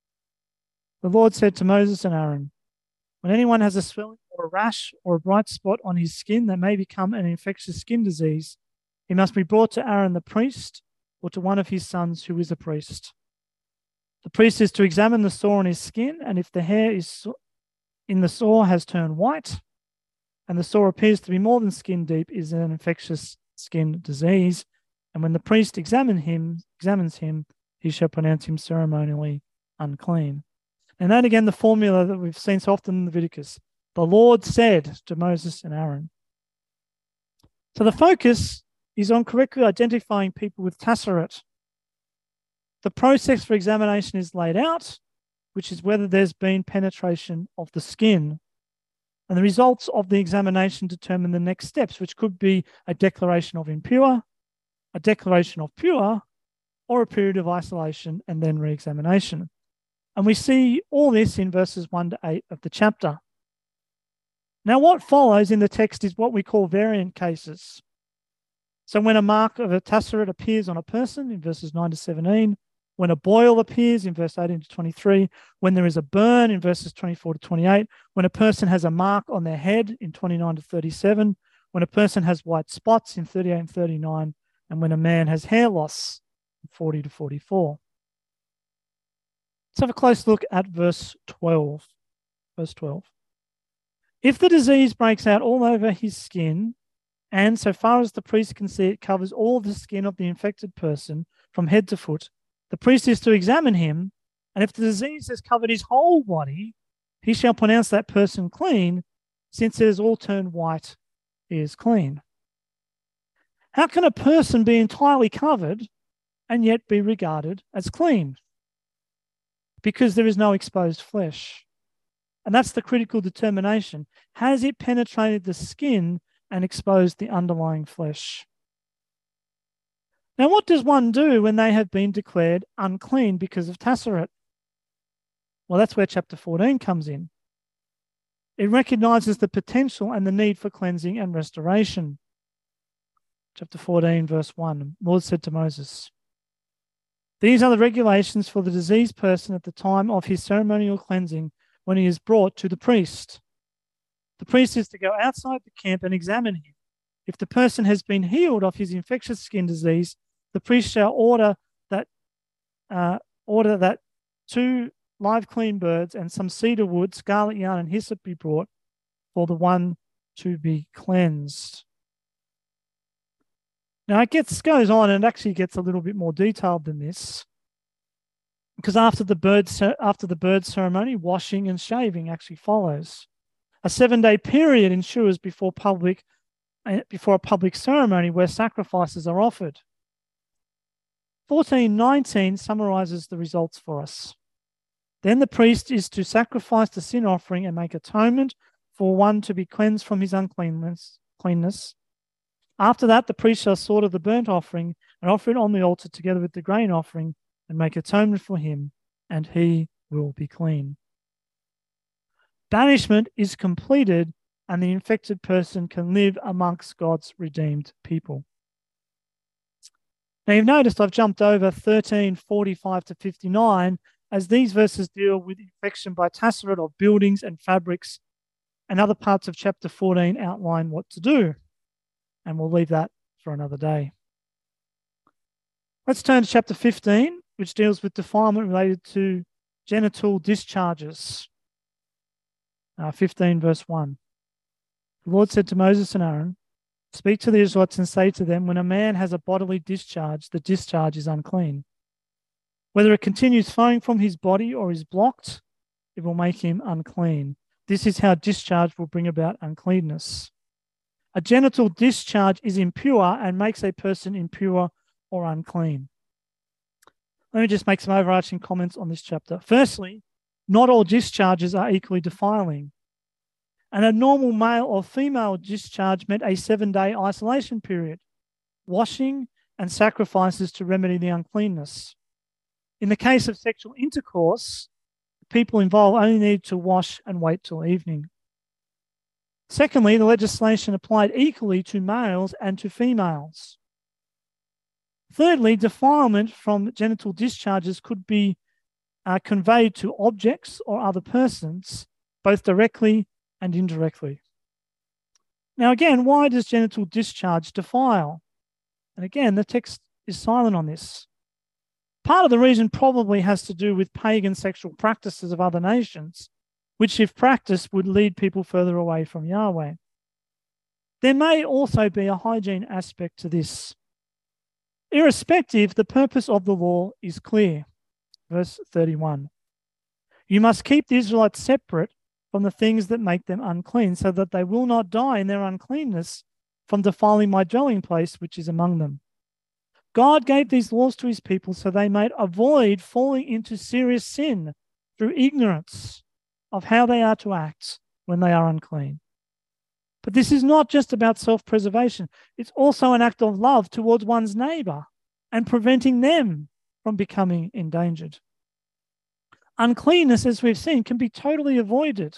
The Lord said to Moses and Aaron, "When anyone has a swelling or a rash or a bright spot on his skin that may become an infectious skin disease, he must be brought to Aaron the priest or to one of his sons who is a priest. The priest is to examine the sore on his skin, and if the hair is in the sore has turned white, and the sore appears to be more than skin deep, is an infectious skin disease. And when the priest examine him, examines him, he shall pronounce him ceremonially unclean." And then again, the formula that we've seen so often in Leviticus. The Lord said to Moses and Aaron. So the focus is on correctly identifying people with tasseret. The process for examination is laid out, which is whether there's been penetration of the skin. And the results of the examination determine the next steps, which could be a declaration of impure, a declaration of pure, or a period of isolation and then re-examination. And we see all this in verses one to eight of the chapter. Now, what follows in the text is what we call variant cases. So when a mark of a tasseret appears on a person in verses nine to seventeen, when a boil appears in verse eighteen to twenty-three, when there is a burn in verses twenty-four to twenty-eight, when a person has a mark on their head in twenty-nine to thirty-seven, when a person has white spots in thirty-eight and thirty-nine, and when a man has hair loss in forty to forty-four. Let's have a close look at verse twelve. Verse twelve. If the disease breaks out all over his skin, and so far as the priest can see, it covers all the skin of the infected person from head to foot, the priest is to examine him, and if the disease has covered his whole body, he shall pronounce that person clean, since it has all turned white, he is clean. How can a person be entirely covered and yet be regarded as clean? Because there is no exposed flesh. And that's the critical determination. Has it penetrated the skin and exposed the underlying flesh? Now, what does one do when they have been declared unclean because of tasseret? Well, that's where chapter fourteen comes in. It recognizes the potential and the need for cleansing and restoration. Chapter fourteen, verse one, the Lord said to Moses, "These are the regulations for the diseased person at the time of his ceremonial cleansing when he is brought to the priest. The priest is to go outside the camp and examine him. If the person has been healed of his infectious skin disease, the priest shall order that uh, order that two live clean birds and some cedar wood, scarlet yarn, and hyssop be brought for the one to be cleansed." Now it gets goes on and it actually gets a little bit more detailed than this, because after the bird after the bird ceremony, washing and shaving actually follows. A seven-day period ensures before public before a public ceremony where sacrifices are offered. fourteen nineteen summarizes the results for us. Then the priest is to sacrifice the sin offering and make atonement for one to be cleansed from his uncleanness. Cleanness. After that, the priest shall slaughter the burnt offering and offer it on the altar together with the grain offering and make atonement for him, and he will be clean. Banishment is completed, and the infected person can live amongst God's redeemed people. Now, you've noticed I've jumped over thirteen forty-five to fifty-nine, as these verses deal with infection by Tassaret of buildings and fabrics, and other parts of chapter fourteen outline what to do. And we'll leave that for another day. Let's turn to chapter fifteen, which deals with defilement related to genital discharges. Uh, fifteen verse one. The Lord said to Moses and Aaron, "Speak to the Israelites and say to them, when a man has a bodily discharge, the discharge is unclean. Whether it continues flowing from his body or is blocked, it will make him unclean. This is how discharge will bring about uncleanness. A genital discharge is impure and makes a person impure or unclean." Let me just make some overarching comments on this chapter. Firstly, not all discharges are equally defiling. An abnormal male or female discharge meant a seven-day isolation period, washing and sacrifices to remedy the uncleanness. In the case of sexual intercourse, the people involved only needed to wash and wait till evening. Secondly, the legislation applied equally to males and to females. Thirdly, defilement from genital discharges could be uh, conveyed to objects or other persons, both directly and indirectly. Now again, why does genital discharge defile? And again, the text is silent on this. Part of the reason probably has to do with pagan sexual practices of other nations, which if practiced would lead people further away from Yahweh. There may also be a hygiene aspect to this. Irrespective, the purpose of the law is clear. Verse thirty-one. You must keep the Israelites separate from the things that make them unclean, so that they will not die in their uncleanness from defiling my dwelling place, which is among them. God gave these laws to his people so they might avoid falling into serious sin through ignorance of how they are to act when they are unclean. But this is not just about self-preservation. It's also an act of love towards one's neighbor and preventing them from becoming endangered. Uncleanness, as we've seen, can be totally avoided.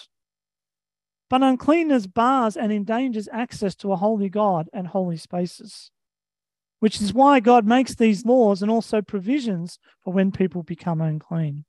But uncleanness bars and endangers access to a holy God and holy spaces, which is why God makes these laws and also provisions for when people become unclean.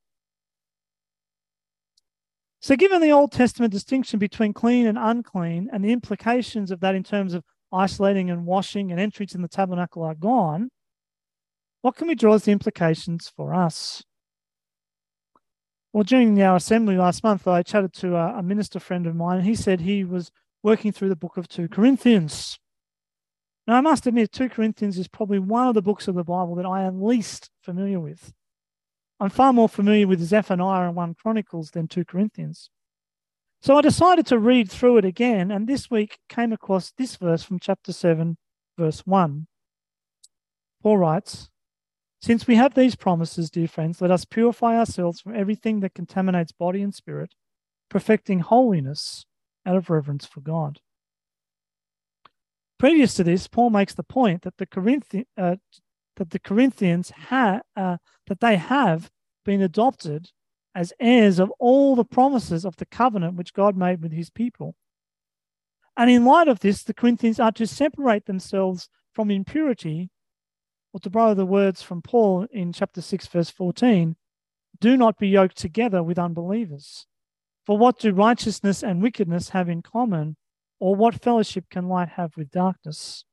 So given the Old Testament distinction between clean and unclean and the implications of that in terms of isolating and washing and entry to the tabernacle are gone, what can we draw as the implications for us? Well, during our assembly last month, I chatted to a, a minister friend of mine, and he said he was working through the book of Second Corinthians. Now, I must admit, Second Corinthians is probably one of the books of the Bible that I am least familiar with. I'm far more familiar with Zephaniah and First Chronicles than Second Corinthians. So I decided to read through it again, and this week came across this verse from chapter seven, verse one. Paul writes, "Since we have these promises, dear friends, let us purify ourselves from everything that contaminates body and spirit, perfecting holiness out of reverence for God." Previous to this, Paul makes the point that the Corinthians, uh, that the Corinthians ha- uh, that they have been adopted as heirs of all the promises of the covenant which God made with his people. And in light of this, the Corinthians are to separate themselves from impurity, or to borrow the words from Paul in chapter six, verse fourteen, do not be yoked together with unbelievers. For what do righteousness and wickedness have in common, or what fellowship can light have with darkness?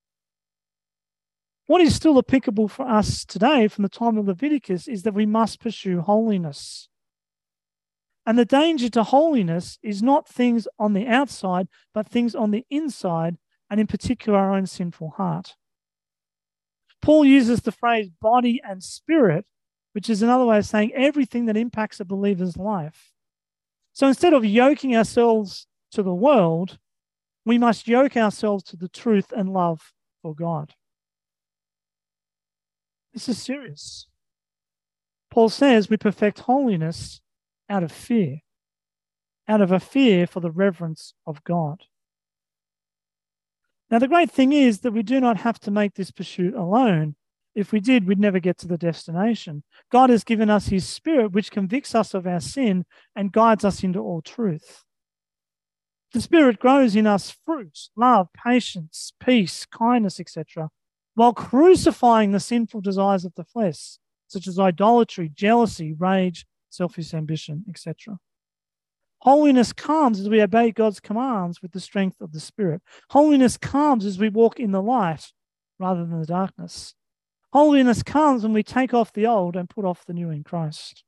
What is still applicable for us today from the time of Leviticus is that we must pursue holiness. And the danger to holiness is not things on the outside, but things on the inside, and in particular our own sinful heart. Paul uses the phrase body and spirit, which is another way of saying everything that impacts a believer's life. So instead of yoking ourselves to the world, We must yoke ourselves to the truth and love for God. This is serious. Paul says we perfect holiness out of fear, out of a fear for the reverence of God. Now, the great thing is that we do not have to make this pursuit alone. If we did, we'd never get to the destination. God has given us his Spirit, which convicts us of our sin and guides us into all truth. The Spirit grows in us fruit, love, patience, peace, kindness, et cetera, while crucifying the sinful desires of the flesh, such as idolatry, jealousy, rage, selfish ambition, et cetera. Holiness comes as we obey God's commands with the strength of the Spirit. Holiness comes as we walk in the light rather than the darkness. Holiness comes when we take off the old and put off the new in Christ.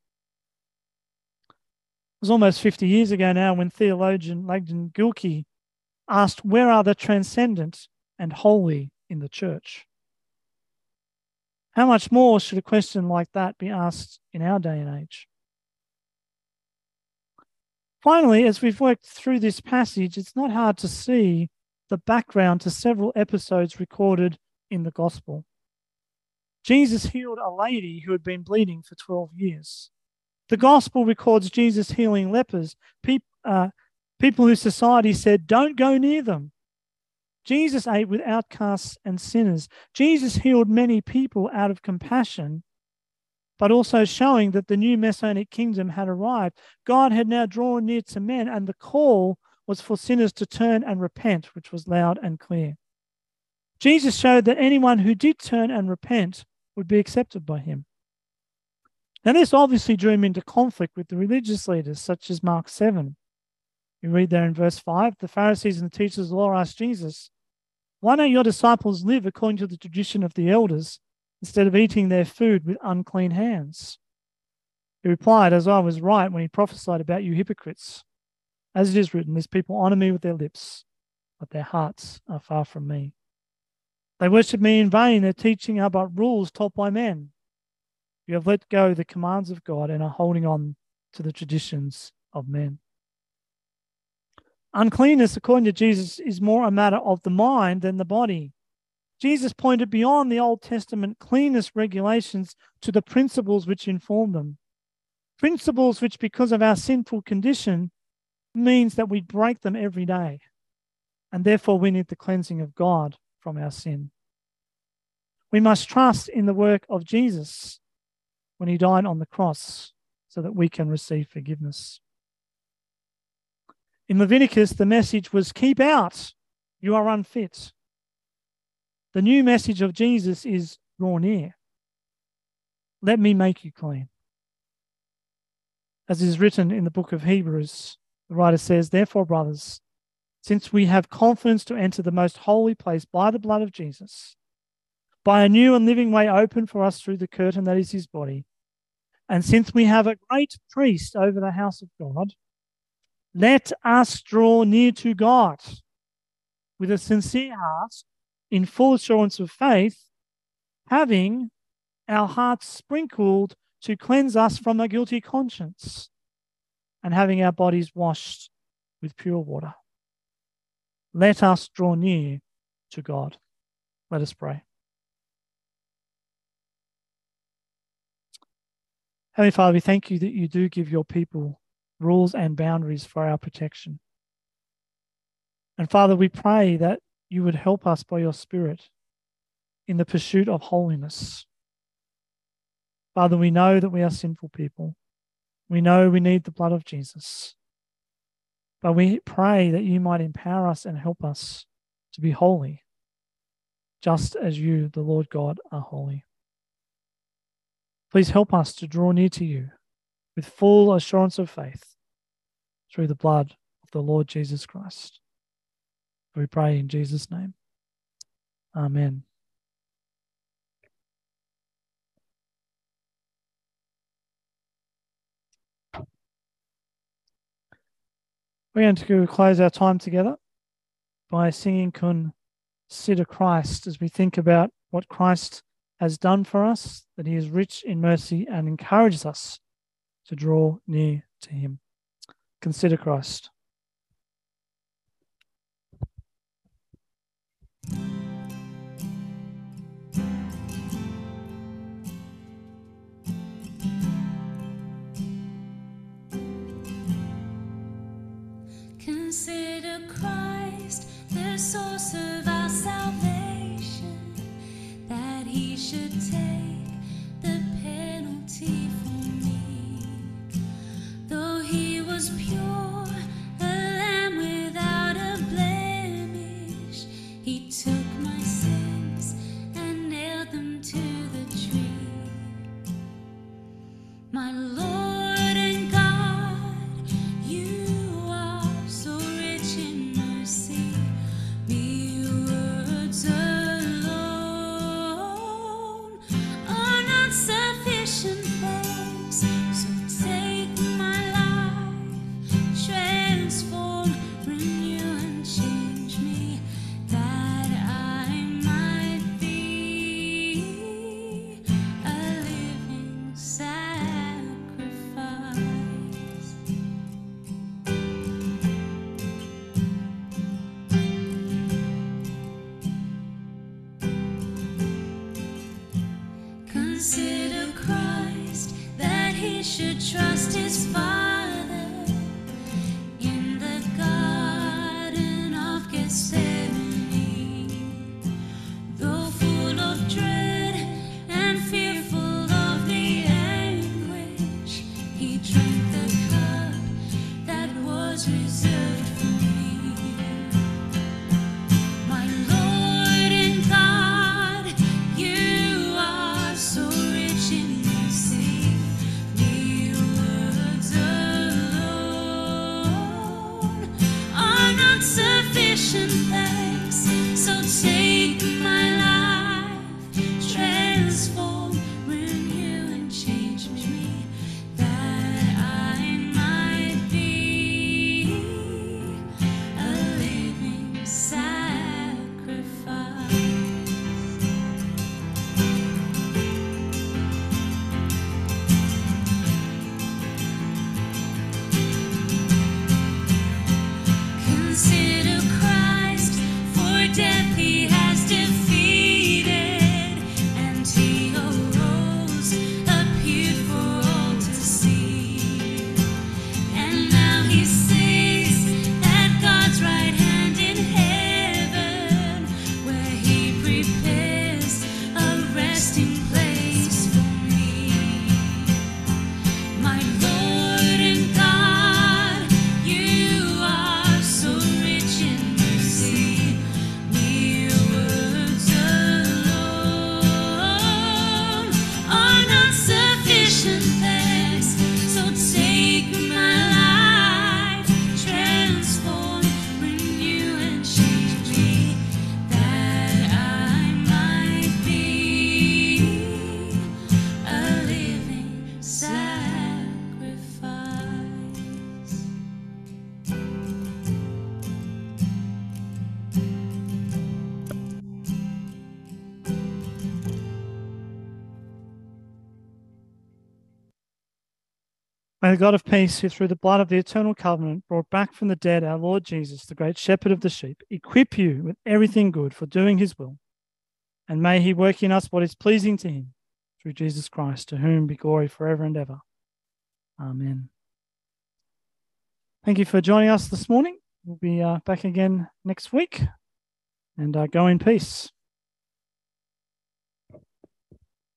It was almost fifty years ago now when theologian Langdon Gilkey asked, where are the transcendent and holy in the church? How much more should a question like that be asked in our day and age? Finally, as we've worked through this passage, it's not hard to see the background to several episodes recorded in the gospel. Jesus healed a lady who had been bleeding for twelve years. The gospel records Jesus healing lepers, pe- uh, people whose society said, don't go near them. Jesus ate with outcasts and sinners. Jesus healed many people out of compassion, but also showing that the new Messianic kingdom had arrived. God had now drawn near to men, and the call was for sinners to turn and repent, which was loud and clear. Jesus showed that anyone who did turn and repent would be accepted by him. Now, this obviously drew him into conflict with the religious leaders, such as Mark seven. You read there in verse five, the Pharisees and the teachers of the law asked Jesus, why don't your disciples live according to the tradition of the elders instead of eating their food with unclean hands? He replied, as I was right when he prophesied about you hypocrites. As it is written, these people honor me with their lips, but their hearts are far from me. They worship me in vain. Their teaching are but rules taught by men. You have let go the commands of God and are holding on to the traditions of men. Uncleanness, according to Jesus, is more a matter of the mind than the body. Jesus pointed beyond the Old Testament cleanness regulations to the principles which inform them. Principles which, because of our sinful condition, means that we break them every day. And therefore we need the cleansing of God from our sin. We must trust in the work of Jesus when he died on the cross so that we can receive forgiveness. In Leviticus, the message was, keep out, you are unfit. The new message of Jesus is, draw near. Let me make you clean. As is written in the book of Hebrews, the writer says, therefore, brothers, since we have confidence to enter the most holy place by the blood of Jesus, by a new and living way open for us through the curtain that is his body, and since we have a great priest over the house of God, let us draw near to God with a sincere heart, in full assurance of faith, having our hearts sprinkled to cleanse us from a guilty conscience, and having our bodies washed with pure water. Let us draw near to God. Let us pray. Heavenly Father, we thank you that you do give your people rules and boundaries for our protection. And Father, we pray that you would help us by your Spirit in the pursuit of holiness. Father, we know that we are sinful people. We know we need the blood of Jesus. But we pray that you might empower us and help us to be holy, just as you, the Lord God, are holy. Please help us to draw near to you with full assurance of faith through the blood of the Lord Jesus Christ. We pray in Jesus' name. Amen. We're going to close our time together by singing Consider Christ as we think about what Christ has done for us, that he is rich in mercy and encourages us to draw near to him. Consider Christ. source of our salvation, that he should take the penalty for me. Though he was pure, a lamb without a blemish, he took my sins and nailed them to the tree. My Lord and God, you are so rich in mercy. Mere words alone are not sufficient thanks. So take my life, transform, renew, and change me, that I might be a living sacrifice. Consider Christ, that he should trust his Father in the Garden of Gethsemane. Though full of dread and fearful of the anguish, he drank the cup that was reserved for me. My Lord and God, you are so rich in mercy. Mere words alone are not sufficient thanks. So take my life, transform, renew, and change me, that I might be a living sacrifice. Consider Christ, for death he has defeated, and he arose, appeared for all to see. And now he sits at God's right hand in heaven, where he prepares a resting place for me. My Lord and God, you are so rich in mercy. Mere words alone are not sufficient thanks. So take my life, transform, renew, and change me, that I might be a living sacrifice. May the God of peace, who through the blood of the eternal covenant brought back from the dead our Lord Jesus, the great shepherd of the sheep, equip you with everything good for doing his will. And may he work in us what is pleasing to him, through Jesus Christ, to whom be glory forever and ever. Amen. Thank you for joining us this morning. We'll be uh, back again next week, and uh, go in peace.